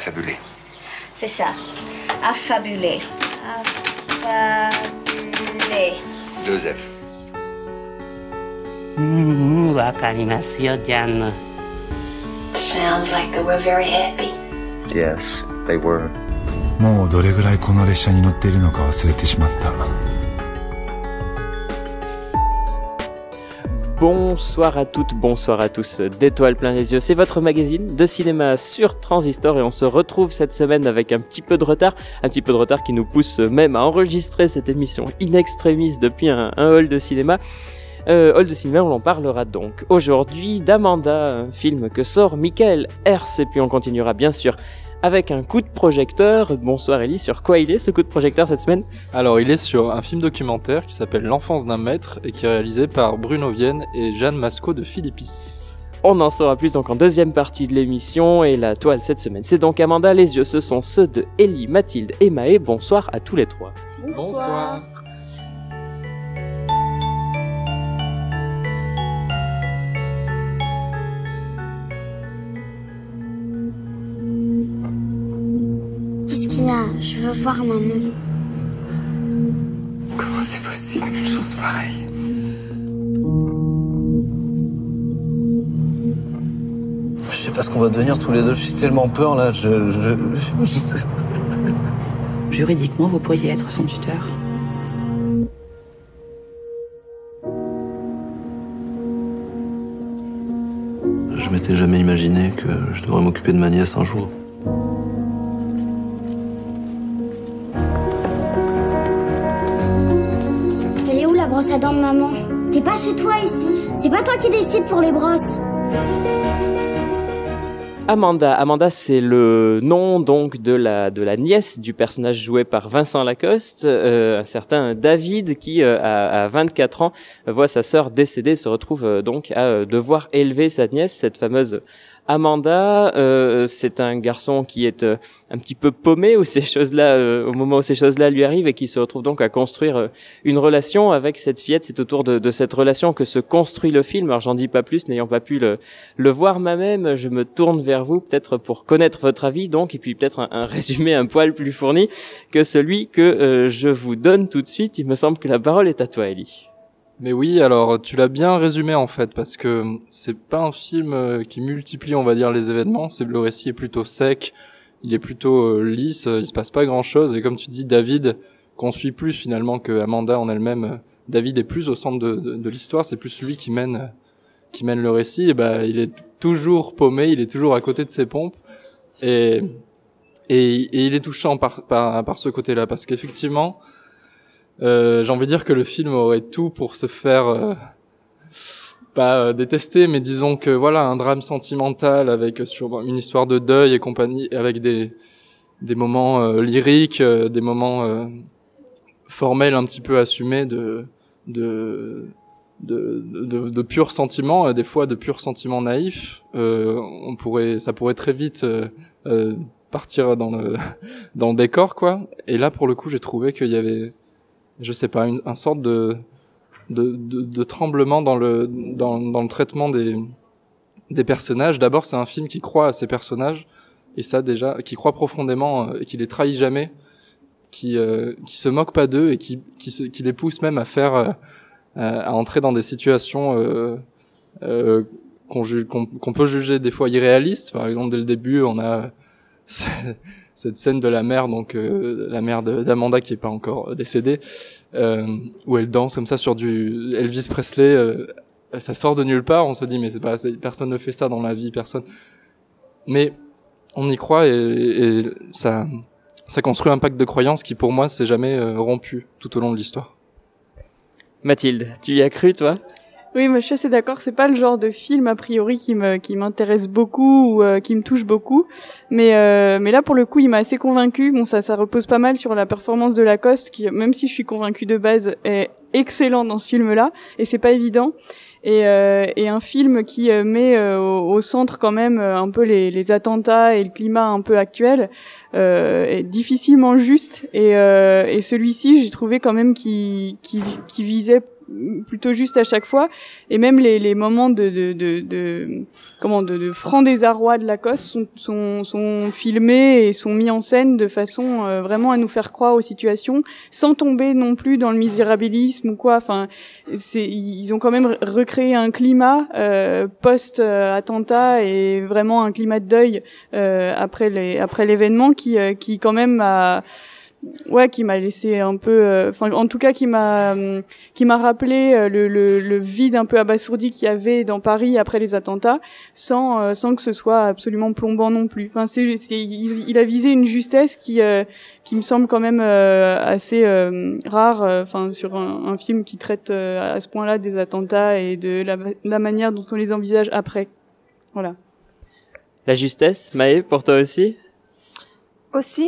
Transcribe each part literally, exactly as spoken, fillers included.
Affabulé. C'est ça. Affabulé. Affabulé. Deux F. Mm, wakarimasu yo, Jan. Sounds like they were very happy. Yes, they were. もうどれぐらいこの列車に乗っているのか忘れてしまった。 Bonsoir à toutes, bonsoir à tous d'Étoiles plein les yeux, c'est votre magazine de cinéma sur Transistor et on se retrouve cette semaine avec un petit peu de retard, un petit peu de retard qui nous pousse même à enregistrer cette émission in extremis depuis un, un hall de cinéma. Euh, hall de cinéma où l'on parlera donc aujourd'hui d'Amanda, un film que sort Michael Herz, et puis on continuera bien sûr avec un coup de projecteur. Bonsoir Ellie, sur quoi il est ce coup de projecteur cette semaine ? Alors il est sur un film documentaire qui s'appelle L'enfance d'un maître et qui est réalisé par Bruno Vienne et Jeanne Masco de Philippis. On en saura plus donc en deuxième partie de l'émission, et la toile cette semaine c'est donc Amanda, les yeux ce sont ceux de Ellie, Mathilde et Maë. Bonsoir à tous les trois. Bonsoir, Bonsoir. Qu'est-ce qu'il y a ? Je veux voir maman. Comment c'est possible, une chose pareille ? Je sais pas ce qu'on va devenir tous les deux. J'ai tellement peur là. Je, je, je... Juridiquement, vous pourriez être son tuteur. Je m'étais jamais imaginé que je devrais m'occuper de ma nièce un jour. Brosse à dents de maman. T'es pas chez toi ici. C'est pas toi qui décide pour les brosses. Amanda, Amanda, c'est le nom donc de la de la nièce du personnage joué par Vincent Lacoste, euh, un certain David qui euh, à, à vingt-quatre ans voit sa sœur décédée, se retrouve euh, donc à euh, devoir élever sa nièce, cette fameuse Amanda. Euh, c'est un garçon qui est euh, un petit peu paumé où ces choses-là, euh, au moment où ces choses-là lui arrivent, et qui se retrouve donc à construire euh, une relation avec cette fillette. C'est autour de, de cette relation que se construit le film. Alors j'en dis pas plus, n'ayant pas pu le, le voir moi-même, je me tourne vers vous peut-être pour connaître votre avis donc, et puis peut-être un, un résumé un poil plus fourni que celui que euh, je vous donne tout de suite. Il me semble que la parole est à toi, Ellie. Mais oui, alors tu l'as bien résumé en fait, parce que c'est pas un film qui multiplie, on va dire, les événements. C'est le récit est plutôt sec, il est plutôt euh, lisse, il se passe pas grand chose. Et comme tu dis, David, qu'on suit plus finalement que Amanda en elle-même, David est plus au centre de, de, de l'histoire. C'est plus lui qui mène, qui mène le récit. Et bah, il est toujours paumé, il est toujours à côté de ses pompes, et et, et il est touchant par par par ce côté-là, parce qu'effectivement. Euh, j'ai envie de dire que le film aurait tout pour se faire euh, pas euh, détester, mais disons que voilà, un drame sentimental avec sur une histoire de deuil et compagnie, avec des des moments euh, lyriques, euh, des moments euh, formels un petit peu assumés de de de de, de purs sentiments, euh, des fois de purs sentiments naïfs. Euh, on pourrait, ça pourrait très vite euh, euh, partir dans le dans le décor, quoi. Et là, pour le coup, j'ai trouvé qu'il y avait, je sais pas, une, un sorte de, de, de, de tremblement dans le, dans, dans le traitement des, des personnages. D'abord, c'est un film qui croit à ses personnages, et ça déjà, qui croit profondément, euh, et qui les trahit jamais, qui, euh, qui se moque pas d'eux, et qui, qui, se, qui les pousse même à faire, euh, à entrer dans des situations, euh, euh, qu'on, ju- qu'on, qu'on peut juger des fois irréalistes. Par exemple, dès le début, on a cette scène de la mère, donc euh, la mère de, d'Amanda qui est pas encore décédée, euh, où elle danse comme ça sur du Elvis Presley. Euh, ça sort de nulle part. On se dit mais c'est pas, c'est, personne ne fait ça dans la vie, personne. Mais on y croit, et, et ça, ça construit un pacte de croyance qui, pour moi, s'est jamais euh, rompu tout au long de l'histoire. Mathilde, tu y as cru, toi ? Oui, moi je suis assez d'accord, c'est pas le genre de film a priori qui me qui m'intéresse beaucoup ou euh, qui me touche beaucoup, mais euh, mais là pour le coup, il m'a assez convaincu. Bon, ça ça repose pas mal sur la performance de Lacoste qui, même si je suis convaincue de base, est excellent dans ce film-là, et c'est pas évident. Et euh, et un film qui euh, met euh, au, au centre quand même euh, un peu les les attentats et le climat un peu actuel, euh, est difficilement juste, et euh, et celui-ci, j'ai trouvé quand même qui qui qui visait plutôt juste à chaque fois. Et même les, les moments de, de, de, de comment, de, de franc désarroi de Lacoste sont, sont, sont filmés et sont mis en scène de façon euh, vraiment à nous faire croire aux situations, sans tomber non plus dans le misérabilisme ou quoi. Enfin, c'est, ils ont quand même recréé un climat euh, post-attentat et vraiment un climat de deuil euh, après les, après l'événement qui, euh, qui quand même a ouais qui m'a laissé un peu enfin euh, en tout cas qui m'a euh, qui m'a rappelé euh, le, le le vide un peu abasourdi qu'il y avait dans Paris après les attentats sans euh, sans que ce soit absolument plombant non plus. Enfin c'est, c'est il, il a visé une justesse qui euh, qui me semble quand même euh, assez euh, rare enfin euh, sur un, un film qui traite euh, à ce point-là des attentats et de la la manière dont on les envisage après. Voilà. La justesse, Maë, pour toi aussi? Aussi.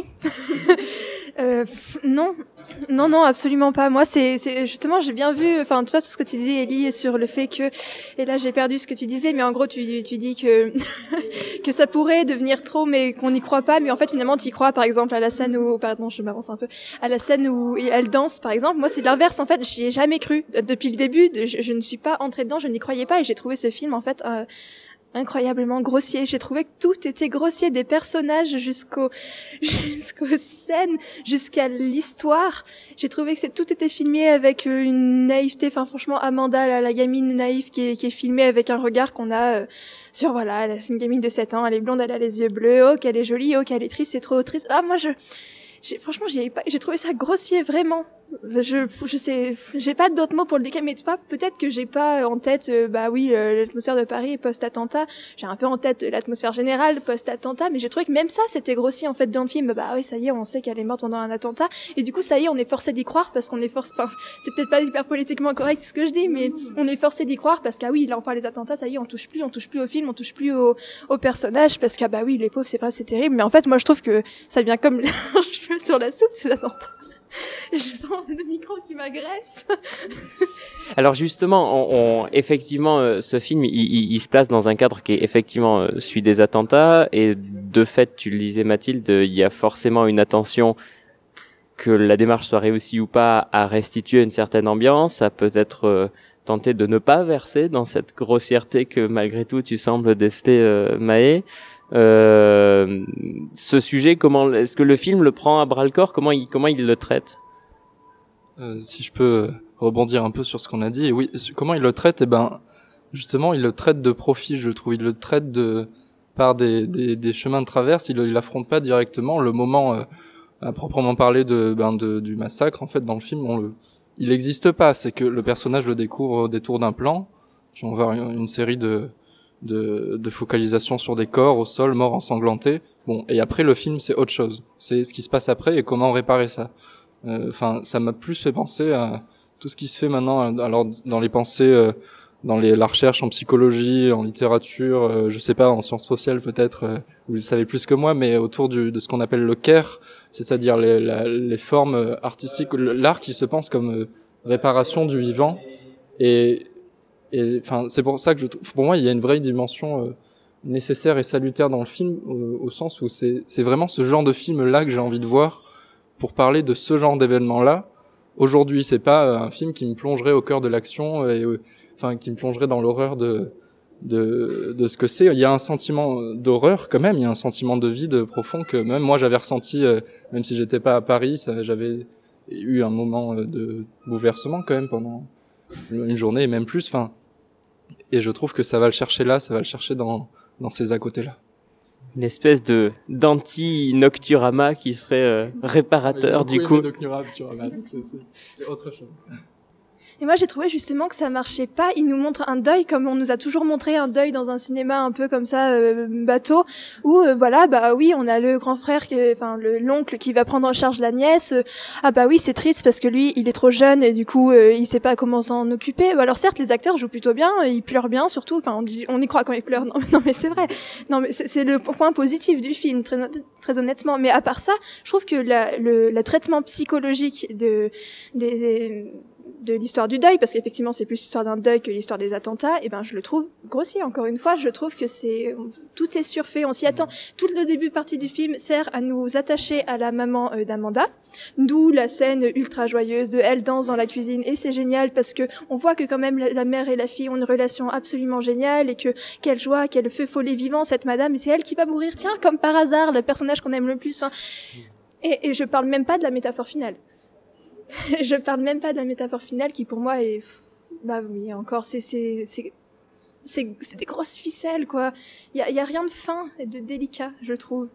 Euh, non, non, non, absolument pas. Moi, c'est, c'est justement, j'ai bien vu, enfin, tu vois, tout ce que tu disais, Ellie, sur le fait que, et là, j'ai perdu ce que tu disais, mais en gros, tu, tu dis que que ça pourrait devenir trop, mais qu'on n'y croit pas, mais en fait, finalement, tu y crois. Par exemple, à la scène où, pardon, je m'avance un peu, à la scène où elle danse, par exemple. Moi, c'est l'inverse. En fait, j'y ai jamais cru depuis le début. Je, je ne suis pas entrée dedans, je n'y croyais pas, et j'ai trouvé ce film, en fait. Euh, incroyablement grossier. J'ai trouvé que tout était grossier, des personnages jusqu'aux jusqu'aux scènes, jusqu'à l'histoire. J'ai trouvé que c'est, tout était filmé avec une naïveté. Enfin, franchement, Amanda, la, la gamine naïve qui est, qui est filmée avec un regard qu'on a euh, sur, voilà, c'est une gamine de sept ans, elle est blonde, elle a les yeux bleus, oh, qu'elle est jolie, oh, qu'elle est triste, c'est trop triste. Ah, moi, je... J'ai, franchement, j'ai pas, j'ai trouvé ça grossier, vraiment. Je, je sais, j'ai pas d'autres mots pour le décrire, mais tu vois, peut-être que j'ai pas en tête, euh, bah oui, euh, l'atmosphère de Paris post-attentat. J'ai un peu en tête l'atmosphère générale post-attentat, mais j'ai trouvé que même ça, c'était grossier, en fait, dans le film. Bah oui, ça y est, on sait qu'elle est morte pendant un attentat. Et du coup, ça y est, on est forcé d'y croire parce qu'on est forcé, enfin, c'est peut-être pas hyper politiquement correct ce que je dis, mais on est forcé d'y croire parce qu'ah oui, là, on parle des attentats, ça y est, on touche plus, on touche plus au film, on touche plus au, au personnage parce qu'ah bah oui, les pauvres, c'est pas, c'est terrible. Mais en fait, moi, je trouve que ça vient comme les cheveux sur la soupe, ces attentats. Et je sens le micro qui m'agresse. Alors justement, on, on, effectivement, euh, ce film, il, il, il se place dans un cadre qui est effectivement euh, celui des attentats, et de fait, tu le disais Mathilde, il y a forcément une attention, que la démarche soit réussie ou pas, à restituer une certaine ambiance, à peut-être euh, tenter de ne pas verser dans cette grossièreté que malgré tout tu sembles déceler, euh, Maë. Euh, ce sujet, comment est-ce que le film le prend à bras le corps? Comment il comment il le traite? euh, Si je peux rebondir un peu sur ce qu'on a dit, oui, comment il le traite? Eh ben, justement, il le traite de profil, je trouve. Il le traite de par des des, des chemins de traverse. Il il affronte pas directement le moment euh, à proprement parler de ben de du massacre. En fait, dans le film, on le il n'existe pas. C'est que le personnage le découvre au détour d'un plan. Puis on voit une, une série de de, de focalisation sur des corps au sol, morts ensanglantés. Bon, et après le film c'est autre chose. C'est ce qui se passe après et comment réparer ça. Enfin, euh, ça m'a plus fait penser à tout ce qui se fait maintenant. Alors dans les pensées, euh, dans les, la recherche en psychologie, en littérature, euh, je sais pas, en sciences sociales peut-être, euh, vous le savez plus que moi, mais autour du, de ce qu'on appelle le care, c'est-à-dire les, la, les formes artistiques, l'art qui se pense comme euh, réparation du vivant. Et Et enfin, c'est pour ça que je trouve, pour moi, il y a une vraie dimension euh, nécessaire et salutaire dans le film, euh, au sens où c'est, c'est vraiment ce genre de film-là que j'ai envie de voir pour parler de ce genre d'événement-là. Aujourd'hui, c'est pas euh, un film qui me plongerait au cœur de l'action et, euh, enfin, qui me plongerait dans l'horreur de de de ce que c'est. Il y a un sentiment d'horreur quand même, il y a un sentiment de vide profond que même moi j'avais ressenti, euh, même si j'étais pas à Paris, ça, j'avais eu un moment de bouleversement quand même pendant une journée et même plus. Enfin. Et je trouve que ça va le chercher là, ça va le chercher dans dans ces à côté-là. Une espèce de d'anti-Nocturama qui serait euh, réparateur du coup. Nocturama, donc c'est, c'est, c'est autre chose. Et moi, j'ai trouvé justement que ça marchait pas. Il nous montre un deuil comme on nous a toujours montré un deuil dans un cinéma un peu comme ça, euh, bateau, où euh, voilà, bah oui, on a le grand frère, qui, enfin le l'oncle qui va prendre en charge la nièce. Euh, ah bah oui, c'est triste parce que lui, il est trop jeune et du coup, euh, il sait pas comment s'en occuper. Alors certes, les acteurs jouent plutôt bien, ils pleurent bien, surtout. Enfin, on, dit, on y croit quand ils pleurent. Non, non mais c'est vrai. Non, mais c'est, c'est le point positif du film, très, très honnêtement. Mais à part ça, je trouve que la, le, le traitement psychologique de des, des de l'histoire du deuil, parce qu'effectivement c'est plus l'histoire d'un deuil que l'histoire des attentats, et ben je le trouve grossier. Encore une fois, je trouve que c'est tout est surfait, on s'y attend. Tout le début partie du film sert à nous attacher à la maman euh, d'Amanda, d'où la scène ultra joyeuse de elle danse dans la cuisine, et c'est génial parce que on voit que quand même la, la mère et la fille ont une relation absolument géniale, et que quelle joie, quel feu follet vivant cette madame, et c'est elle qui va mourir, tiens, comme par hasard, le personnage qu'on aime le plus. Hein. Et, et je parle même pas de la métaphore finale. Je parle même pas de la métaphore finale qui pour moi est, bah oui, encore c'est c'est c'est c'est, c'est des grosses ficelles quoi. Il y a, y a rien de fin et de délicat, je trouve.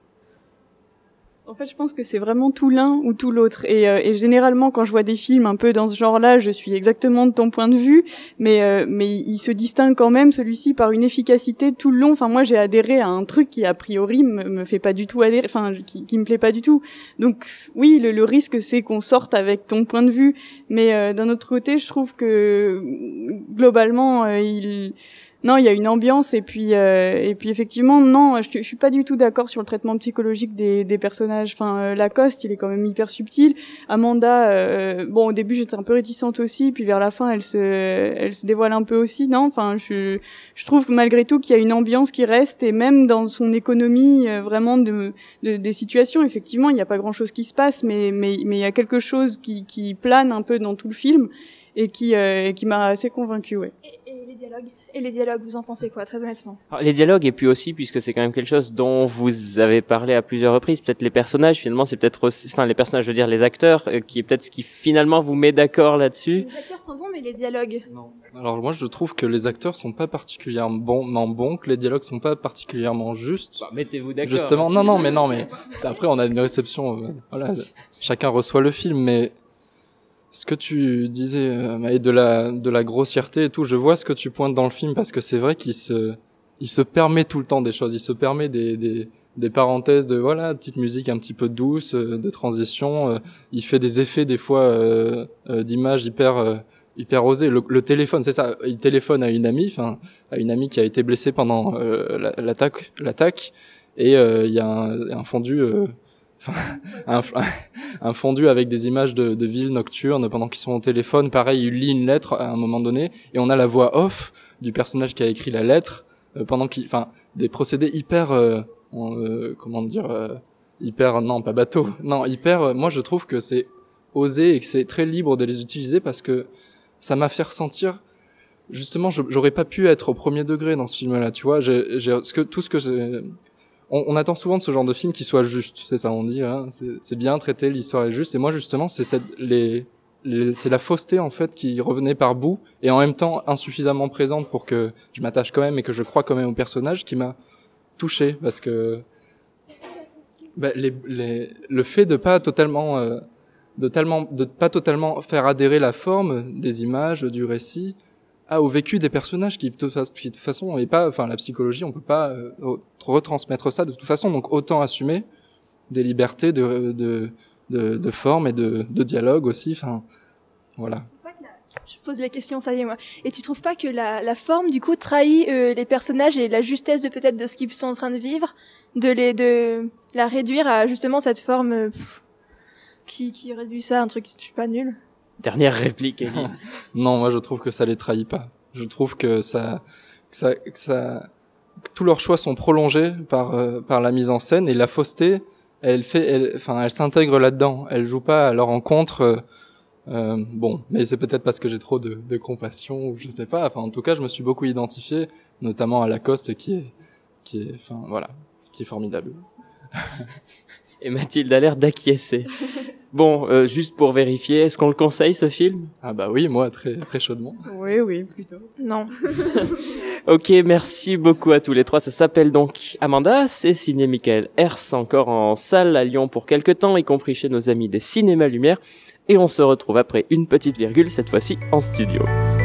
En fait, je pense que c'est vraiment tout l'un ou tout l'autre. Et, euh, et généralement, quand je vois des films un peu dans ce genre-là, je suis exactement de ton point de vue, mais euh, mais il se distingue quand même celui-ci par une efficacité tout le long. Enfin, moi, j'ai adhéré à un truc qui a priori me, me fait pas du tout adhérer, enfin, qui, qui me plaît pas du tout. Donc, oui, le, le risque, c'est qu'on sorte avec ton point de vue, mais euh, d'un autre côté, je trouve que globalement, euh, il non, il y a une ambiance et puis euh, et puis effectivement non, je, je suis pas du tout d'accord sur le traitement psychologique des des personnages. Enfin, euh, Lacoste, il est quand même hyper subtil. Amanda, euh, bon au début j'étais un peu réticente aussi, puis vers la fin elle se elle se dévoile un peu aussi. Non, enfin je je trouve malgré tout qu'il y a une ambiance qui reste et même dans son économie euh, vraiment de, de des situations. Effectivement, il n'y a pas grand chose qui se passe, mais mais mais il y a quelque chose qui qui plane un peu dans tout le film et qui euh, qui m'a assez convaincue, ouais. Et, et les dialogues. Et les dialogues, vous en pensez quoi, très honnêtement? Alors, les dialogues, et puis aussi, puisque c'est quand même quelque chose dont vous avez parlé à plusieurs reprises, peut-être les personnages, finalement, c'est peut-être aussi, enfin, les personnages, je veux dire, les acteurs, euh, qui est peut-être ce qui finalement vous met d'accord là-dessus. Les acteurs sont bons, mais les dialogues. Non. Alors, moi, je trouve que les acteurs sont pas particulièrement bons, bons, que les dialogues sont pas particulièrement justes. Bah, mettez-vous d'accord. Justement, non, non, mais non, mais, après, on a une réception, euh, voilà, chacun reçoit le film, mais, ce que tu disais, euh, de la de la grossièreté et tout, je vois ce que tu pointes dans le film parce que c'est vrai qu'il se il se permet tout le temps des choses, il se permet des des des parenthèses de voilà, petite musique un petit peu douce, euh, de transition, euh, il fait des effets des fois euh, euh, d'images hyper euh, hyper osés. Le, le téléphone, c'est ça, il téléphone à une amie, enfin à une amie qui a été blessée pendant euh, l'attaque l'attaque et il euh, y a un, un fondu euh, Enfin, un, un fondu avec des images de, de villes nocturnes pendant qu'ils sont au téléphone. Pareil, il lit une lettre à un moment donné et on a la voix off du personnage qui a écrit la lettre euh, pendant qu'il, enfin, des procédés hyper, euh, euh, comment dire, euh, hyper, non, pas bateau, non, hyper. Euh, moi, je trouve que c'est osé et que c'est très libre de les utiliser parce que ça m'a fait ressentir. Justement, je, j'aurais pas pu être au premier degré dans ce film-là, tu vois. J'ai, j'ai, ce que, tout ce que j'ai, On, on attend souvent de ce genre de film qu'il soit juste, c'est ça on dit, hein, c'est, c'est bien traité, l'histoire est juste. Et moi justement, c'est cette, les, les, c'est la fausseté en fait qui revenait par bout et en même temps insuffisamment présente pour que je m'attache quand même et que je crois quand même au personnage qui m'a touché parce que bah, les, les, le fait de pas totalement, euh, de tellement, de pas totalement faire adhérer la forme des images, du récit. Ah, au vécu des personnages qui, de toute façon, est pas, enfin, la psychologie, on peut pas euh, retransmettre ça de toute façon, donc autant assumer des libertés de, de, de, de forme et de, de dialogue aussi, enfin, voilà. Je pose la question, ça y est, moi. Et tu trouves pas que la, la forme, du coup, trahit euh, les personnages et la justesse de peut-être de ce qu'ils sont en train de vivre, de les, de la réduire à justement cette forme euh, pff, qui, qui réduit ça à un truc, je suis pas nul. Dernière réplique, Ellie. Non, moi je trouve que ça les trahit pas. Je trouve que ça, que ça, que ça, que tous leurs choix sont prolongés par euh, par la mise en scène et la fausseté, elle fait, elle, enfin, elle s'intègre là-dedans. Elle joue pas à leur encontre. Euh, euh, bon, mais c'est peut-être parce que j'ai trop de, de compassion ou je sais pas. Enfin, en tout cas, je me suis beaucoup identifié, notamment à Lacoste qui est, qui est, enfin voilà, qui est formidable. Et Mathilde a l'air d'acquiescer. Bon, euh, juste pour vérifier, est-ce qu'on le conseille ce film ? Ah bah oui, moi très très chaudement. Oui, oui, plutôt. Non. Ok, merci beaucoup à tous les trois. Ça s'appelle donc Amanda, c'est signé Michael Hers, encore en salle à Lyon pour quelques temps, y compris chez nos amis des Cinémas Lumière. Et on se retrouve après une petite virgule, cette fois-ci en studio.